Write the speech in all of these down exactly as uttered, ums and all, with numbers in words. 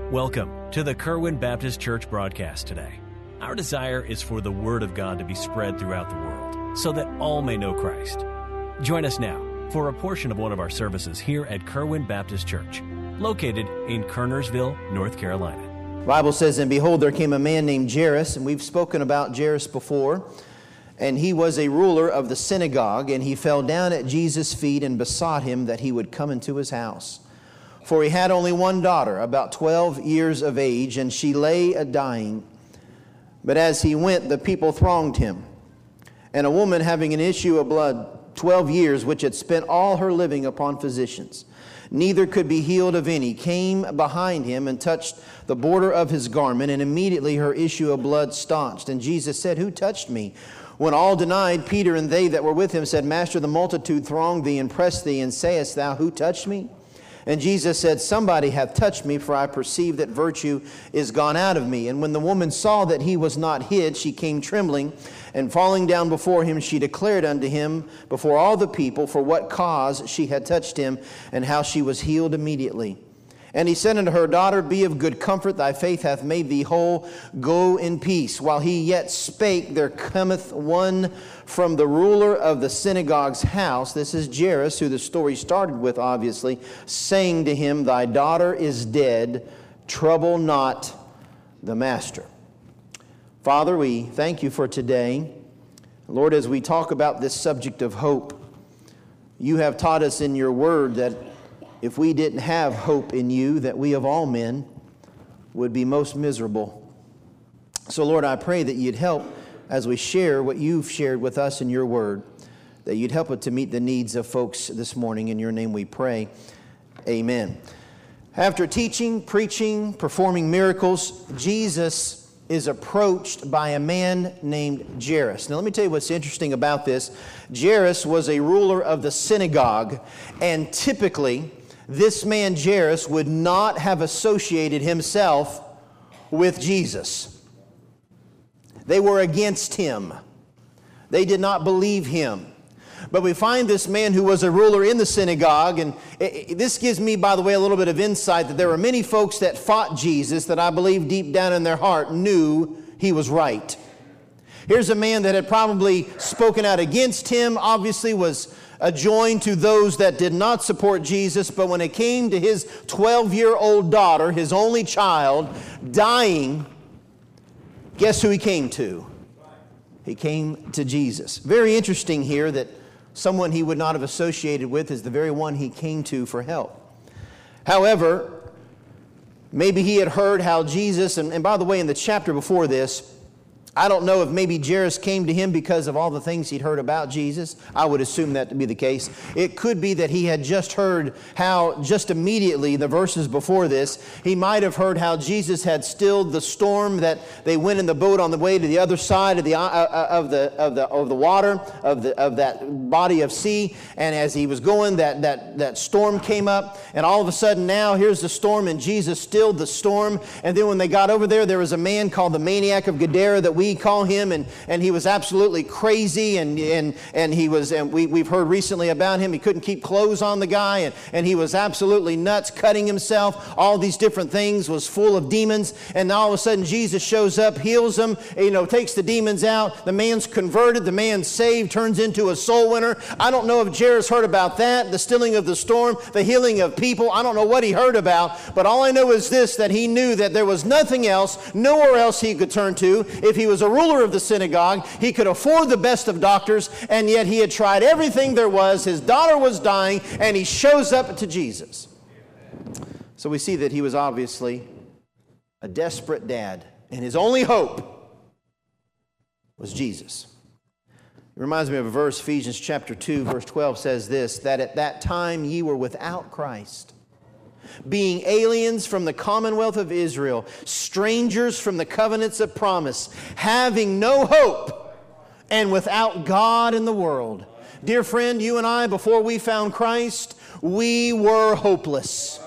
Welcome to the Kerwin Baptist Church broadcast today. Our desire is for the Word of God to be spread throughout the world so that all may know Christ. Join us now for a portion of one of our services here at Kerwin Baptist Church, located in Kernersville, North Carolina. The Bible says, "And behold, there came a man named Jairus," and we've spoken about Jairus before, "and he was a ruler of the synagogue, and he fell down at Jesus' feet and besought him that he would come into his house. For he had only one daughter, about twelve years of age, and she lay a-dying. But as he went, the people thronged him. And a woman having an issue of blood twelve years, which had spent all her living upon physicians, neither could be healed of any, came behind him and touched the border of his garment, and immediately her issue of blood staunched. And Jesus said, Who touched me? When all denied, Peter and they that were with him said, Master, the multitude thronged thee and pressed thee, and sayest thou, Who touched me? And Jesus said, Somebody hath touched me, for I perceive that virtue is gone out of me. And when the woman saw that he was not hid, she came trembling, and falling down before him, she declared unto him before all the people for what cause she had touched him, and how she was healed immediately. And he said unto her, Daughter, be of good comfort, thy faith hath made thee whole, go in peace. While he yet spake, there cometh one from the ruler of the synagogue's house, this is Jairus, who the story started with, obviously, saying to him, Thy daughter is dead, trouble not the master. Father, we thank you for today. Lord, as we talk about this subject of hope, you have taught us in your word that if we didn't have hope in you, that we of all men would be most miserable. So, Lord, I pray that you'd help as we share what you've shared with us in your word, that you'd help it to meet the needs of folks this morning. In your name we pray. Amen. After teaching, preaching, performing miracles, Jesus is approached by a man named Jairus. Now, let me tell you what's interesting about this. Jairus was a ruler of the synagogue, and typically, this man Jairus would not have associated himself with Jesus. They were against him. They did not believe him. But we find this man who was a ruler in the synagogue, and it, it, this gives me, by the way, a little bit of insight that there were many folks that fought Jesus that I believe deep down in their heart knew he was right. Here's a man that had probably spoken out against him, obviously was adjoined to those that did not support Jesus, but when it came to his twelve-year-old daughter, his only child, dying, guess who he came to? He came to Jesus. Very interesting here that someone he would not have associated with is the very one he came to for help. However, maybe he had heard how Jesus, and, and by the way, in the chapter before this, I don't know if maybe Jairus came to him because of all the things he'd heard about Jesus. I would assume that to be the case. It could be that he had just heard how, just immediately, the verses before this, he might have heard how Jesus had stilled the storm, that they went in the boat on the way to the other side of the uh, of the of the of the water of the of that body of sea. And as he was going, that that that storm came up, and all of a sudden now here's the storm, and Jesus stilled the storm. And then when they got over there, there was a man called the maniac of Gadara that we call him, and, and he was absolutely crazy, and and and he was, and we, we've heard recently about him, he couldn't keep clothes on the guy, and, and he was absolutely nuts, cutting himself, all these different things, was full of demons. And all of a sudden Jesus shows up, heals him, you know, takes the demons out, the man's converted, the man's saved, turns into a soul winner. I don't know if Jairus heard about that, the stilling of the storm, the healing of people. I don't know what he heard about, but all I know is this, that he knew that there was nothing else, nowhere else he could turn to. If he was a ruler of the synagogue, he could afford the best of doctors, and yet he had tried everything there was. His daughter was dying, and he shows up to Jesus. So we see that he was obviously a desperate dad, and his only hope was Jesus. It reminds me of a verse, Ephesians chapter two, verse twelve says this, that at that time ye were without Christ, being aliens from the commonwealth of Israel, strangers from the covenants of promise, having no hope, and without God in the world. Dear friend, you and I, before we found Christ, we were hopeless.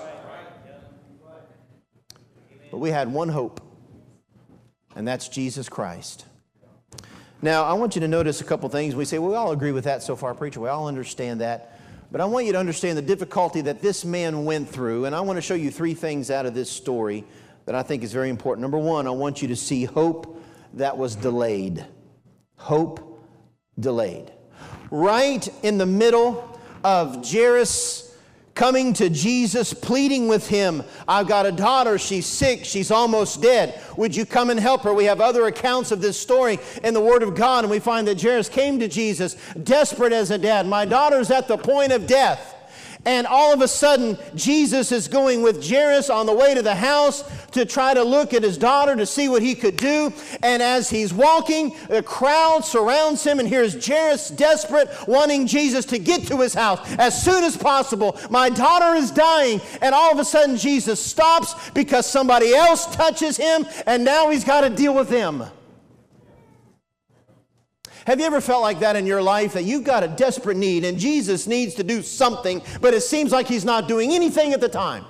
But we had one hope, and that's Jesus Christ. Now, I want you to notice a couple things. We say, well, we all agree with that so far, preacher. We all understand that. But I want you to understand the difficulty that this man went through, and I want to show you three things out of this story that I think is very important. Number one, I want you to see hope that was delayed. Hope delayed. Right in the middle of Jairus coming to Jesus, pleading with him, I've got a daughter, she's sick, she's almost dead. Would you come and help her? We have other accounts of this story in the Word of God, and we find that Jairus came to Jesus, desperate as a dad. My daughter's at the point of death. And all of a sudden, Jesus is going with Jairus on the way to the house to try to look at his daughter to see what he could do. And as he's walking, the crowd surrounds him, and here's Jairus desperate, wanting Jesus to get to his house as soon as possible. My daughter is dying. And all of a sudden, Jesus stops because somebody else touches him, and now he's got to deal with them. Have you ever felt like that in your life, that you've got a desperate need and Jesus needs to do something, but it seems like he's not doing anything at the time?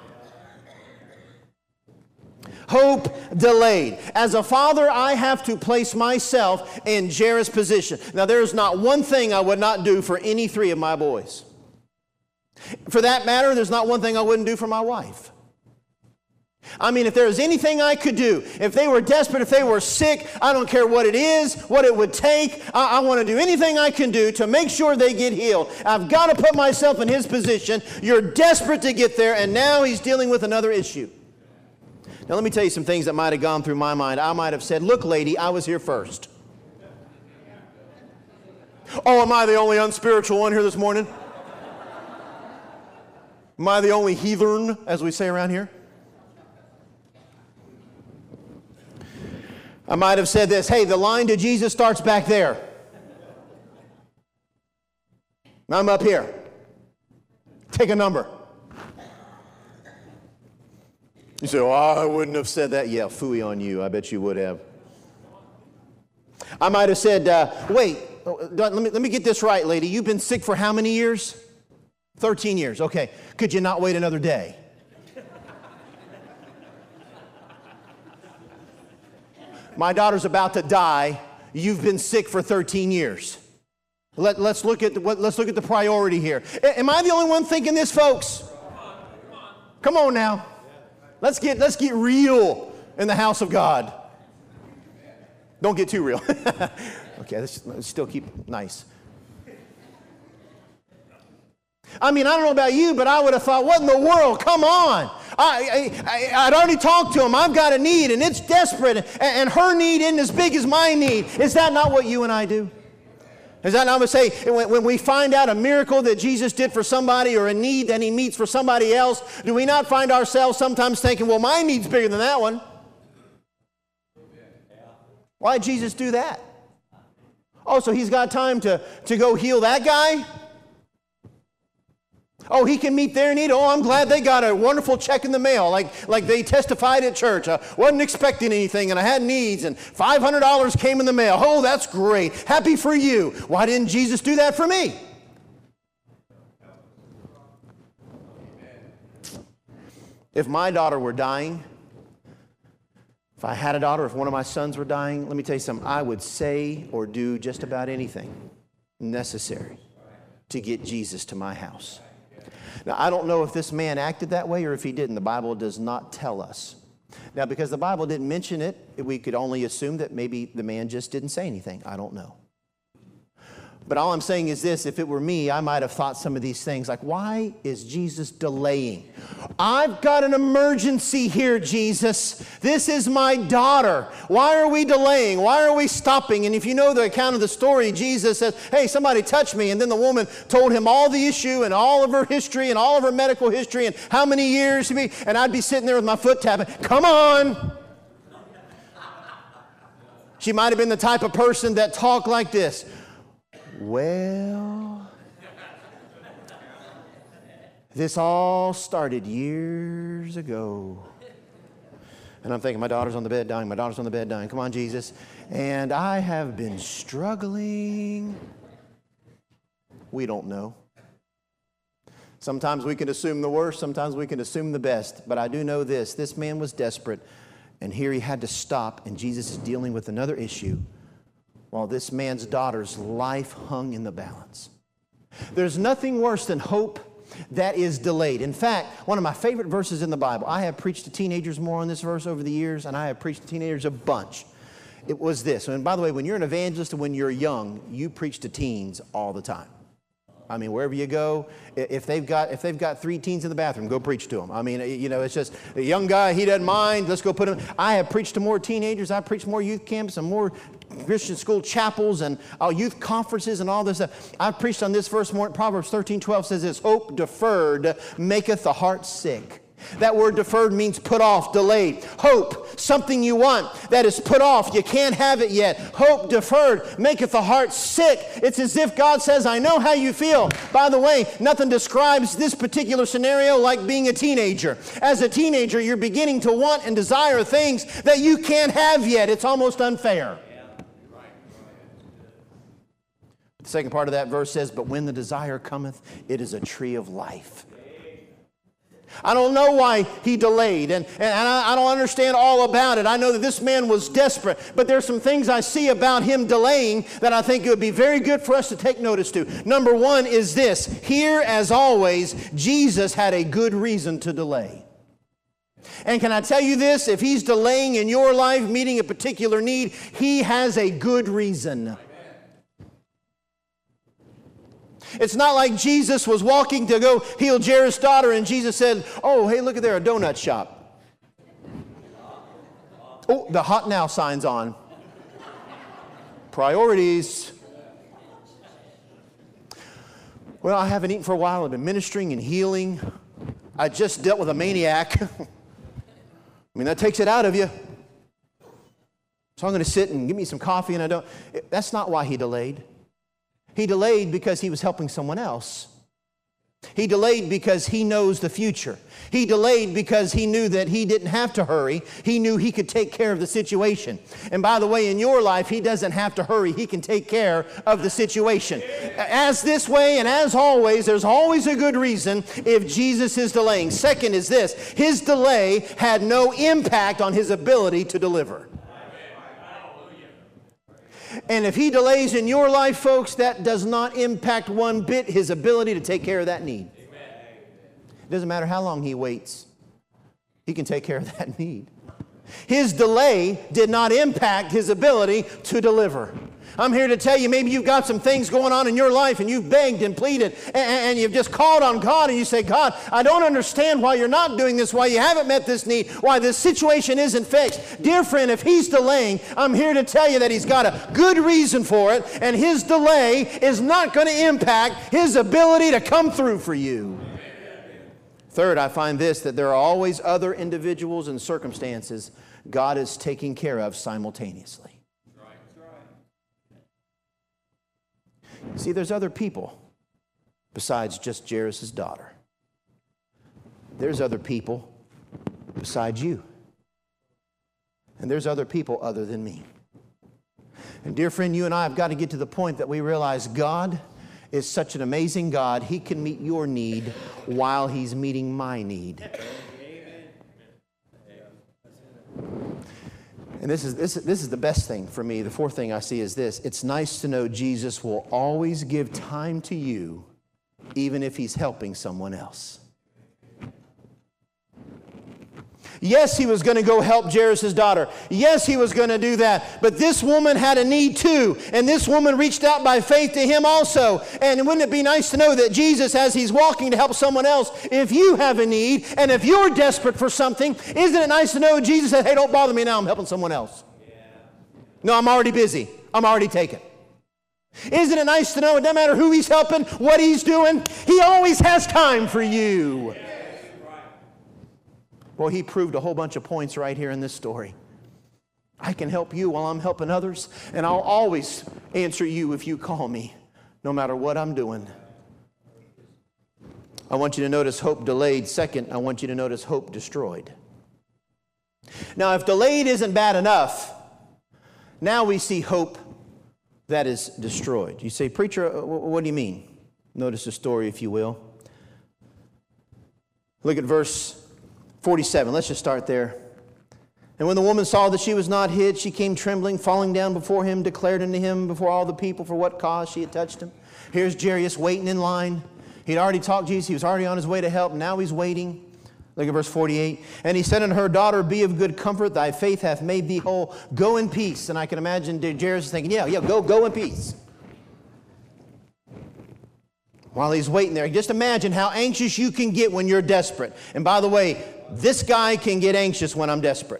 Hope delayed. As a father, I have to place myself in Jairus' position. Now, there's not one thing I would not do for any three of my boys. For that matter, there's not one thing I wouldn't do for my wife. I mean, if there was anything I could do, if they were desperate, if they were sick, I don't care what it is, what it would take. I, I want to do anything I can do to make sure they get healed. I've got to put myself in his position. You're desperate to get there, and now he's dealing with another issue. Now, let me tell you some things that might have gone through my mind. I might have said, look, lady, I was here first. Oh, am I the only unspiritual one here this morning? Am I the only heathen, as we say around here? I might have said this, hey, the line to Jesus starts back there. I'm up here. Take a number. You say, oh, I wouldn't have said that. Yeah, phooey on you. I bet you would have. I might have said, uh, wait, let me, let me get this right, lady. You've been sick for how many years? thirteen years. Okay. Could you not wait another day? My daughter's about to die. You've been sick for thirteen years. Let, let's look at the, let's look at the priority here. Am I the only one thinking this, folks? Come on now. Let's get let's get real in the house of God. Don't get too real. Okay, let's, let's still keep nice. I mean, I don't know about you, but I would have thought, what in the world? Come on. I, I, I, I'd already talked to him. I've got a need, and it's desperate, and, and her need isn't as big as my need. Is that not what you and I do? Is that not what I say? When, when we find out a miracle that Jesus did for somebody or a need that he meets for somebody else, do we not find ourselves sometimes thinking, well, my need's bigger than that one? Why did Jesus do that? Oh, so he's got time to, to go heal that guy? Oh, he can meet their need. Oh, I'm glad they got a wonderful check in the mail, like, like they testified at church. I wasn't expecting anything, and I had needs, and five hundred dollars came in the mail. Oh, that's great. Happy for you. Why didn't Jesus do that for me? If my daughter were dying, if I had a daughter, if one of my sons were dying, let me tell you something. I would say or do just about anything necessary to get Jesus to my house. Now, I don't know if this man acted that way or if he didn't. The Bible does not tell us. Now, because the Bible didn't mention it, we could only assume that maybe the man just didn't say anything. I don't know. But all I'm saying is this, if it were me, I might have thought some of these things, like, why is Jesus delaying? I've got an emergency here, Jesus. This is my daughter. Why are we delaying? Why are we stopping? And if you know the account of the story, Jesus says, hey, somebody touched me. And then the woman told him all the issue and all of her history and all of her medical history and how many years to be. And I'd be sitting there with my foot tapping, come on. She might have been the type of person that talked like this. Well, this all started years ago. And I'm thinking, my daughter's on the bed dying, my daughter's on the bed dying. Come on, Jesus. And I have been struggling. We don't know. Sometimes we can assume the worst, sometimes we can assume the best. But I do know this, this man was desperate, and here he had to stop, and Jesus is dealing with another issue, while this man's daughter's life hung in the balance. There's nothing worse than hope that is delayed. In fact, one of my favorite verses in the Bible, I have preached to teenagers more on this verse over the years, and I have preached to teenagers a bunch. It was this. And by the way, when you're an evangelist and when you're young, you preach to teens all the time. I mean, wherever you go, if they've got if they've got three teens in the bathroom, go preach to them. I mean, you know, it's just a young guy, he doesn't mind. Let's go put him. I have preached to more teenagers. I've preached more youth camps and more Christian school chapels and uh, youth conferences and all this stuff. I've preached on this verse more. Proverbs thirteen twelve says this, hope deferred maketh the heart sick. That word deferred means put off, delayed. Hope, something you want that is put off. You can't have it yet. Hope deferred maketh the heart sick. It's as if God says, I know how you feel. By the way, nothing describes this particular scenario like being a teenager. As a teenager, you're beginning to want and desire things that you can't have yet. It's almost unfair. The second part of that verse says, but when the desire cometh, it is a tree of life. I don't know why he delayed, and, and I, I don't understand all about it. I know that this man was desperate, but there's some things I see about him delaying that I think it would be very good for us to take notice to. Number one is this. Here, as always, Jesus had a good reason to delay. And can I tell you this? If he's delaying in your life, meeting a particular need, he has a good reason. It's not like Jesus was walking to go heal Jairus' daughter and Jesus said, oh, hey, look at there, a donut shop. Oh, the hot now sign's on. Priorities. Well, I haven't eaten for a while. I've been ministering and healing. I just dealt with a maniac. I mean, that takes it out of you. So I'm going to sit and give me some coffee and I don't. That's not why he delayed. He delayed because he was helping someone else. He delayed because he knows the future. He delayed because he knew that he didn't have to hurry. He knew he could take care of the situation. And by the way, in your life, he doesn't have to hurry. He can take care of the situation. As this way and as always, there's always a good reason if Jesus is delaying. Second is this. His delay had no impact on his ability to deliver. And if he delays in your life, folks, that does not impact one bit his ability to take care of that need. It doesn't matter how long he waits. He can take care of that need. His delay did not impact his ability to deliver. I'm here to tell you, maybe you've got some things going on in your life and you've begged and pleaded and, and you've just called on God and you say, God, I don't understand why you're not doing this, why you haven't met this need, why this situation isn't fixed. Dear friend, if he's delaying, I'm here to tell you that he's got a good reason for it, and his delay is not going to impact his ability to come through for you. Third, I find this, that there are always other individuals and circumstances God is taking care of simultaneously. See, there's other people besides just Jairus' daughter. There's other people besides you. And there's other people other than me. And dear friend, you and I have got to get to the point that we realize God is such an amazing God. He can meet your need while he's meeting my need. And this is, this, this is the best thing for me. The fourth thing I see is this. It's nice to know Jesus will always give time to you, even if he's helping someone else. Yes, he was going to go help Jairus' daughter. Yes, he was going to do that. But this woman had a need too. And this woman reached out by faith to him also. And wouldn't it be nice to know that Jesus, as he's walking to help someone else, if you have a need and if you're desperate for something, isn't it nice to know Jesus said, hey, don't bother me now, I'm helping someone else. Yeah. No, I'm already busy. I'm already taken. Isn't it nice to know it doesn't matter who he's helping, what he's doing, he always has time for you. Well, he proved a whole bunch of points right here in this story. I can help you while I'm helping others, and I'll always answer you if you call me, no matter what I'm doing. I want you to notice hope delayed. Second, I want you to notice hope destroyed. Now, if delayed isn't bad enough, now we see hope that is destroyed. You say, preacher, what do you mean? Notice the story, if you will. Look at verse forty-seven. Let's just start there. And when the woman saw that she was not hid, she came trembling, falling down before him, declared unto him before all the people for what cause she had touched him. Here's Jairus waiting in line. He'd already talked to Jesus. He was already on his way to help. Now he's waiting. Look at verse forty-eight. And he said unto her, daughter, be of good comfort. Thy faith hath made thee whole. Go in peace. And I can imagine Jairus thinking, yeah, yeah, go, go in peace. While he's waiting there, just imagine how anxious you can get when you're desperate. And by the way, this guy can get anxious when I'm desperate.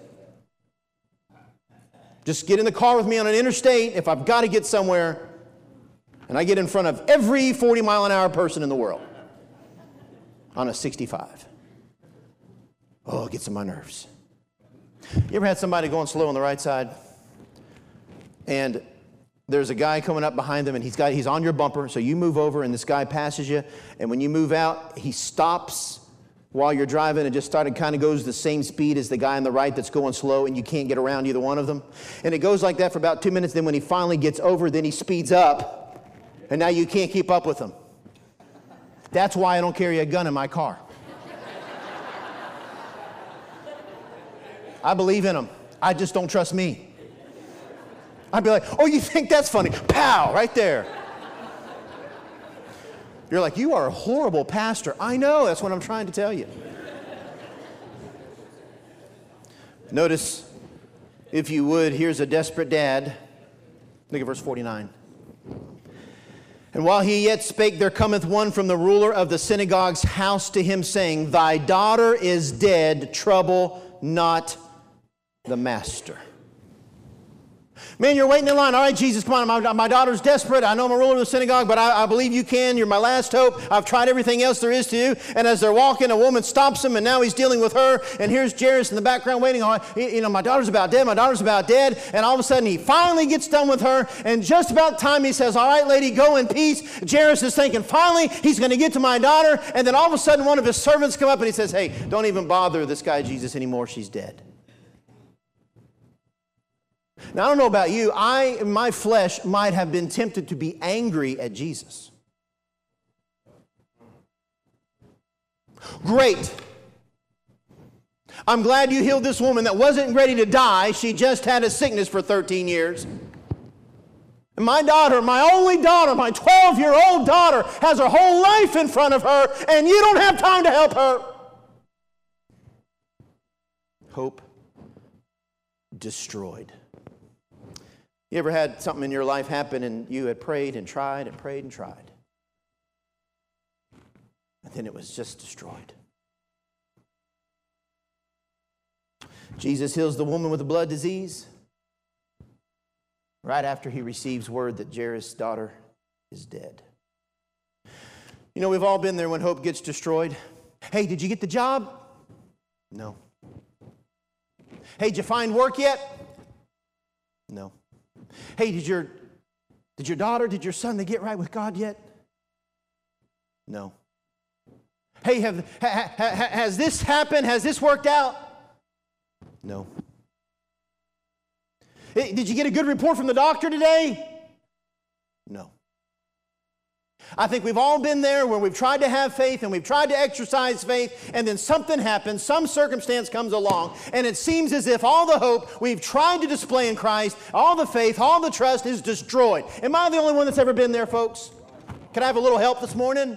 Just get in the car with me on an interstate if I've got to get somewhere, and I get in front of every forty mile an hour person in the world on a sixty-five. Oh, it gets on my nerves. You ever had somebody going slow on the right side? And there's a guy coming up behind them, and he's got he's on your bumper, so you move over, and this guy passes you, and when you move out, he stops while you're driving and just started kind of goes the same speed as the guy on the right that's going slow, and you can't get around either one of them. And it goes like that for about two minutes. Then when he finally gets over, then he speeds up, and now you can't keep up with him. That's why I don't carry a gun in my car. I believe in him. I just don't trust me. I'd be like, oh, you think that's funny? Pow, right there. You're like, you are a horrible pastor. I know, that's what I'm trying to tell you. Notice, if you would, here's a desperate dad. Look at verse forty-nine. And while he yet spake, there cometh one from the ruler of the synagogue's house to him, saying, thy daughter is dead, trouble not the master. Man, you're waiting in line. All right, Jesus, come on. My, my daughter's desperate. I know I'm a ruler of the synagogue, but I, I believe you can. You're my last hope. I've tried everything else there is to do. And as they're walking, a woman stops him, and now he's dealing with her. And here's Jairus in the background waiting on, you know, my daughter's about dead. My daughter's about dead. And all of a sudden, he finally gets done with her. And just about time, he says, all right, lady, go in peace. Jairus is thinking, finally, he's going to get to my daughter. And then all of a sudden, one of his servants come up, and he says, hey, don't even bother this guy Jesus anymore. She's dead. Now, I don't know about you. I, in my flesh, might have been tempted to be angry at Jesus. Great. I'm glad you healed this woman that wasn't ready to die. She just had a sickness for thirteen years. And my daughter, my only daughter, my twelve-year-old daughter, has her whole life in front of her, and you don't have time to help her. Hope destroyed. You ever had something in your life happen and you had prayed and tried and prayed and tried, and then it was just destroyed? Jesus heals the woman with the blood disease right after he receives word that Jairus' daughter is dead. You know, we've all been there when hope gets destroyed. Hey, did you get the job? No. Hey, did you find work yet? No. Hey, did your, did your daughter, did your son, they get right with God yet? No. Hey, have, ha, ha, has this happened? Has this worked out? No. Hey, did you get a good report from the doctor today? No. I think we've all been there where we've tried to have faith and we've tried to exercise faith, and then something happens, some circumstance comes along, and it seems as if all the hope we've tried to display in Christ, all the faith, all the trust is destroyed. Am I the only one that's ever been there, folks? Can I have a little help this morning?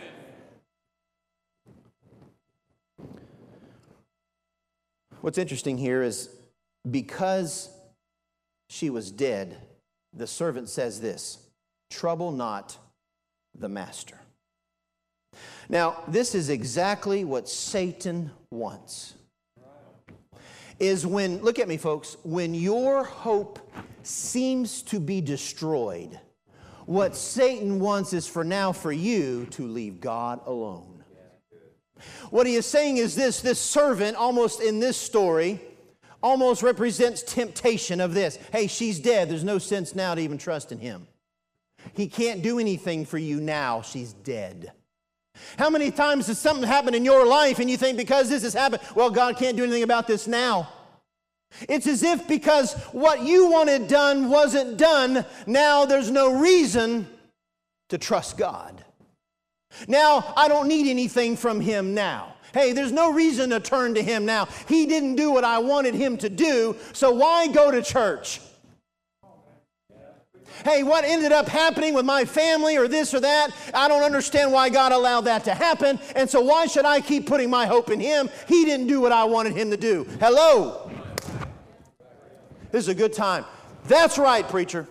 What's interesting here is because she was dead, the servant says this, trouble not the master. Now, this is exactly what Satan wants. Is when, look at me folks, when your hope seems to be destroyed, what Satan wants is for now for you to leave God alone. What he is saying is this, this servant almost in this story almost represents temptation of this. Hey, she's dead. There's no sense now to even trust in him. He can't do anything for you now. She's dead. How many times has something happened in your life and you think because this has happened, well, God can't do anything about this now? It's as if because what you wanted done wasn't done, now there's no reason to trust God. Now, I don't need anything from him now. Hey, there's no reason to turn to him now. He didn't do what I wanted him to do, so why go to church? Hey, what ended up happening with my family or this or that, I don't understand why God allowed that to happen, and so why should I keep putting my hope in Him? He didn't do what I wanted Him to do. Hello? This is a good time. That's right, preacher.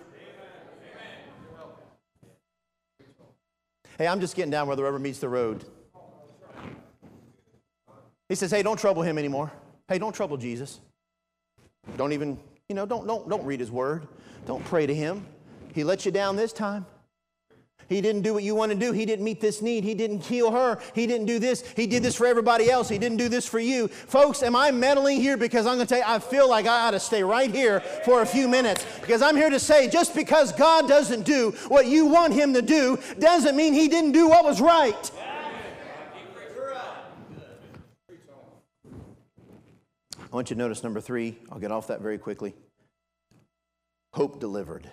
Hey, I'm just getting down where the rubber meets the road. He says, hey, don't trouble Him anymore. Hey, don't trouble Jesus. Don't even, you know, don't, don't, don't read His Word. Don't pray to Him. He let you down this time. He didn't do what you want to do. He didn't meet this need. He didn't heal her. He didn't do this. He did this for everybody else. He didn't do this for you. Folks, am I meddling here? Because I'm going to tell you, I feel like I ought to stay right here for a few minutes. Because I'm here to say, just because God doesn't do what you want Him to do, doesn't mean He didn't do what was right. I want you to notice number three. I'll get off that very quickly. Hope delivered.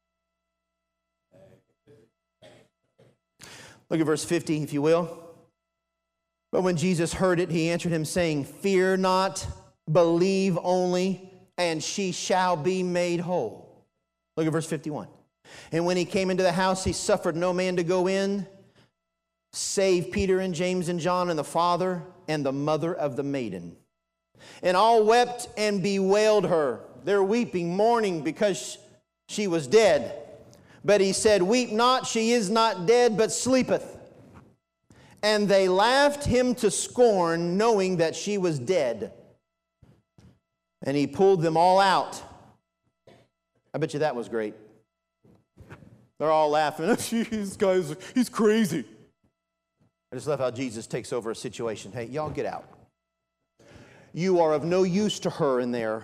Look at verse fifty, if you will. But when Jesus heard it, He answered him, saying, fear not, believe only, and she shall be made whole. Look at verse fifty-one. And when He came into the house, He suffered no man to go in, save Peter and James and John and the father and the mother of the maiden. And all wept and bewailed her. They're weeping, mourning, because she was dead. But He said, weep not, she is not dead, but sleepeth. And they laughed Him to scorn, knowing that she was dead. And He pulled them all out. I bet you that was great. They're all laughing. This guy's, he's crazy. I just love how Jesus takes over a situation. Hey, y'all get out. You are of no use to her in there,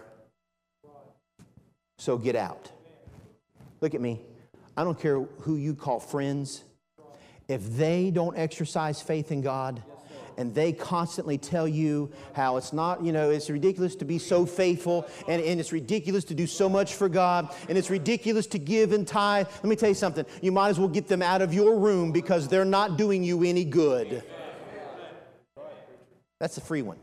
so get out. Look at me. I don't care who you call friends. If they don't exercise faith in God and they constantly tell you how it's not, you know, it's ridiculous to be so faithful and, and it's ridiculous to do so much for God and it's ridiculous to give and tithe. Let me tell you something. You might as well get them out of your room because they're not doing you any good. That's a free one.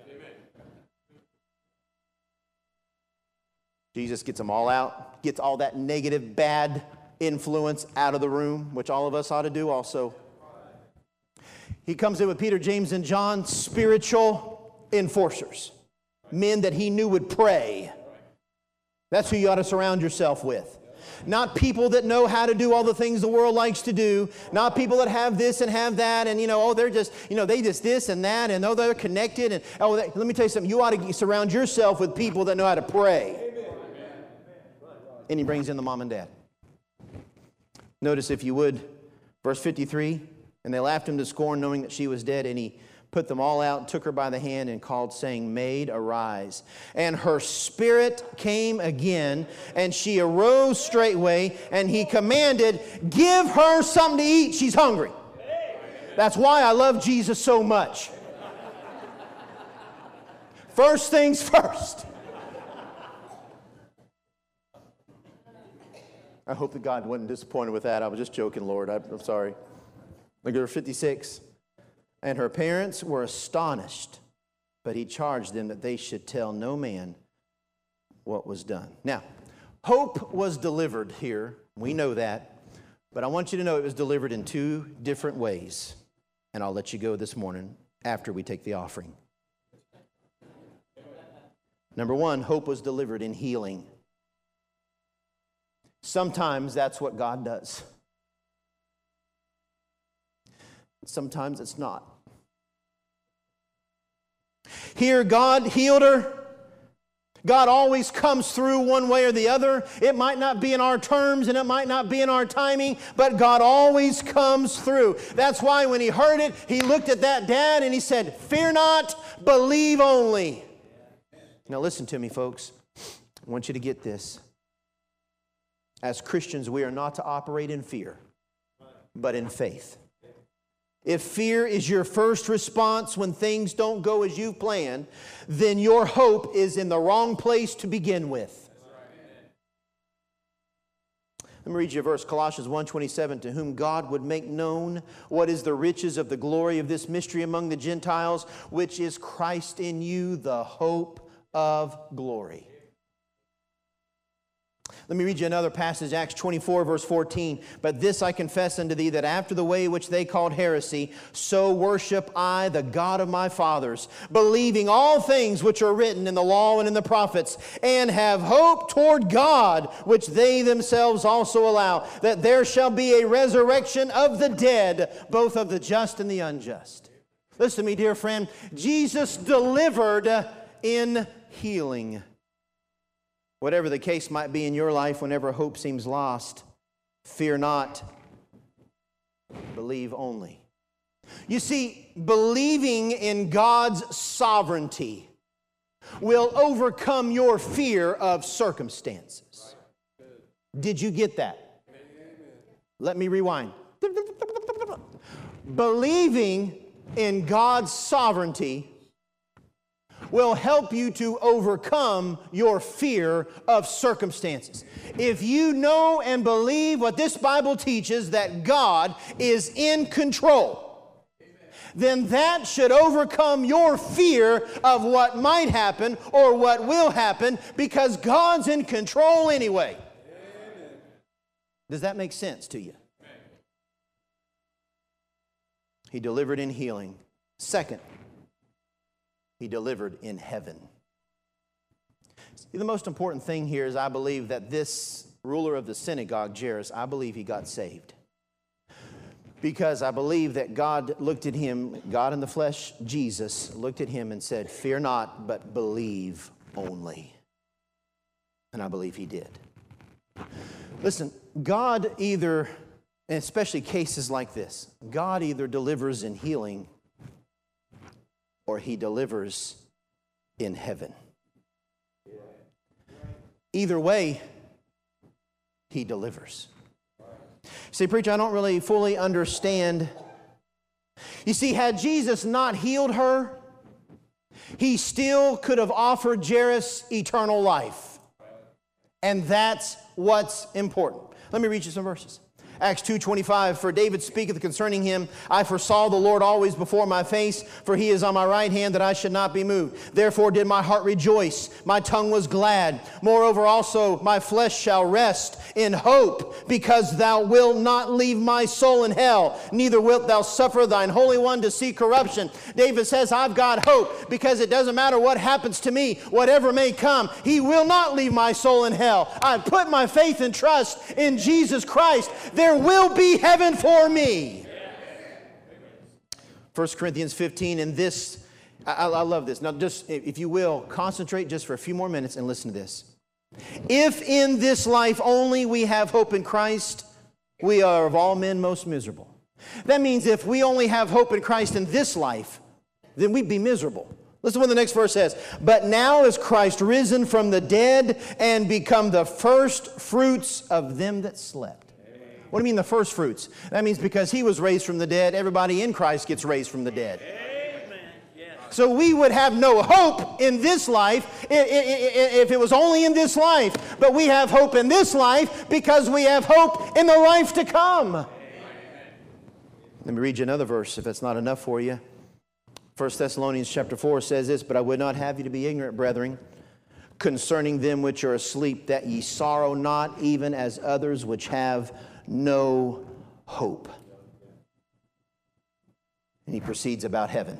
Jesus gets them all out, gets all that negative, bad influence out of the room, which all of us ought to do also. He comes in with Peter, James, and John, spiritual enforcers, men that He knew would pray. That's who you ought to surround yourself with. Not people that know how to do all the things the world likes to do. Not people that have this and have that and, you know, oh, they're just, you know, they just this and that and oh, they're connected. And oh, they, let me tell you something. You ought to surround yourself with people that know how to pray. And He brings in the mom and dad. Notice, if you would, verse fifty-three, and they laughed Him to scorn, knowing that she was dead, and He put them all out, took her by the hand, and called, saying, Maid, arise. And her spirit came again, and she arose straightway, and He commanded, give her something to eat. She's hungry. That's why I love Jesus so much. First things first. I hope that God wasn't disappointed with that. I was just joking, Lord. I, I'm sorry. Look at verse fifty-six. And her parents were astonished, but He charged them that they should tell no man what was done. Now, hope was delivered here. We know that. But I want you to know it was delivered in two different ways. And I'll let you go this morning after we take the offering. Number one, hope was delivered in healing. Sometimes that's what God does. Sometimes it's not. Here, God healed her. God always comes through one way or the other. It might not be in our terms and it might not be in our timing, but God always comes through. That's why when He heard it, He looked at that dad and He said, fear not, believe only. Now listen to me, folks. I want you to get this. As Christians, we are not to operate in fear, but in faith. If fear is your first response when things don't go as you've planned, then your hope is in the wrong place to begin with. Let me read you a verse, Colossians one twenty-seven, to whom God would make known what is the riches of the glory of this mystery among the Gentiles, which is Christ in you, the hope of glory. Let me read you another passage, Acts twenty-four, verse fourteen. But this I confess unto thee, that after the way which they called heresy, so worship I the God of my fathers, believing all things which are written in the law and in the prophets, and have hope toward God, which they themselves also allow, that there shall be a resurrection of the dead, both of the just and the unjust. Listen to me, dear friend. Jesus delivered in healing. Whatever the case might be in your life, whenever hope seems lost, fear not, believe only. You see, believing in God's sovereignty will overcome your fear of circumstances. Did you get that? Let me rewind. Believing in God's sovereignty will help you to overcome your fear of circumstances. If you know and believe what this Bible teaches, that God is in control, then that should overcome your fear of what might happen or what will happen, because God's in control anyway. Amen. Does that make sense to you? Amen. He delivered in healing. Second, He delivered in heaven. See, the most important thing here is I believe that this ruler of the synagogue, Jairus, I believe he got saved. Because I believe that God looked at him, God in the flesh, Jesus, looked at him and said, fear not, but believe only. And I believe he did. Listen, God either, and especially cases like this, God either delivers in healing or he delivers in heaven. Either way, he delivers. See, preacher, I don't really fully understand. You see, had Jesus not healed her, he still could have offered Jairus eternal life. And that's what's important. Let me read you some verses. Acts two twenty-five, for David speaketh concerning him, I foresaw the Lord always before my face, for he is on my right hand, that I should not be moved. Therefore did my heart rejoice, my tongue was glad. Moreover also my flesh shall rest in hope, because thou wilt not leave my soul in hell, neither wilt thou suffer thine Holy One to see corruption. David says, I've got hope, because it doesn't matter what happens to me, whatever may come, he will not leave my soul in hell. I've put my faith and trust in Jesus Christ. There will be heaven for me. First Corinthians fifteen, and this, I, I love this. Now just, if you will, concentrate just for a few more minutes and listen to this. If in this life only we have hope in Christ, we are of all men most miserable. That means if we only have hope in Christ in this life, then we'd be miserable. Listen to what the next verse says. But now is Christ risen from the dead and become the first fruits of them that slept. What do you mean the first fruits? That means because he was raised from the dead, everybody in Christ gets raised from the dead. Amen. Yes. So we would have no hope in this life if it was only in this life. But we have hope in this life because we have hope in the life to come. Amen. Let me read you another verse if that's not enough for you. First Thessalonians chapter four says this, but I would not have you to be ignorant, brethren, concerning them which are asleep, that ye sorrow not, even as others which have no hope. And he proceeds about heaven.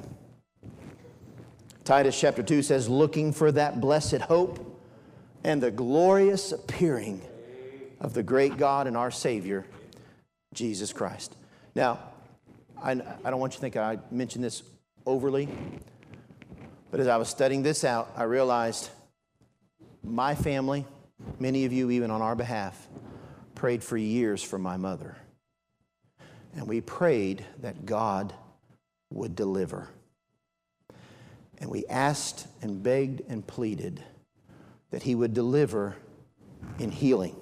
Titus chapter two says, looking for that blessed hope and the glorious appearing of the great God and our Savior, Jesus Christ. Now, I, I don't want you to think I mentioned this overly, but as I was studying this out, I realized my family, many of you even on our behalf, prayed for years for my mother. And we prayed that God would deliver. And we asked and begged and pleaded that he would deliver in healing.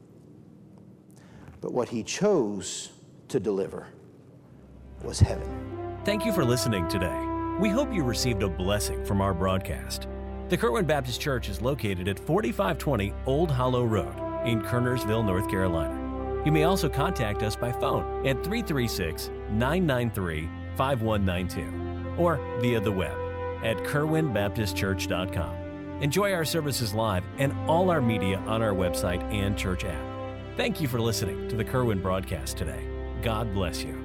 But what he chose to deliver was heaven. Thank you for listening today. We hope you received a blessing from our broadcast. The Kerwin Baptist Church is located at forty-five twenty Old Hollow Road in Kernersville, North Carolina. You may also contact us by phone at three three six, nine nine three, five one nine two or via the web at kerwin baptist church dot com. Enjoy our services live and all our media on our website and church app. Thank you for listening to the Kerwin broadcast today. God bless you.